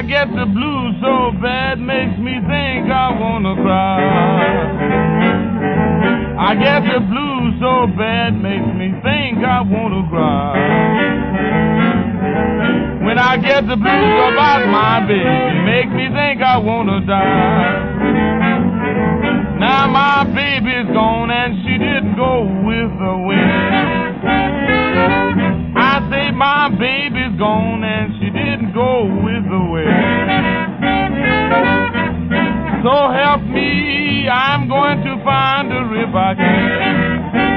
get the blues so bad, makes me think I wanna cry. I get the blues so bad, makes me think I wanna cry. When I get the blues about my baby, make me think I wanna die. Now my baby's gone and she didn't go with the wind. I say my baby's gone and she didn't go with the wind. So help me, I'm going to find her if I can.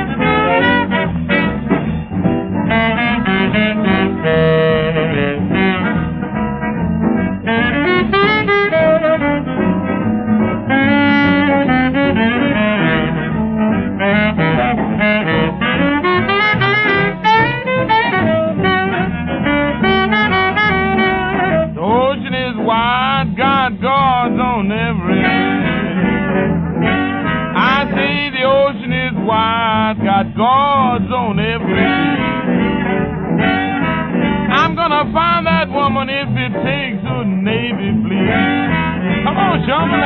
The ocean is wide, got guards on every I say the ocean is wide, got guards on every I'm gonna find that woman if it takes a Navy, please. Come on, Shama.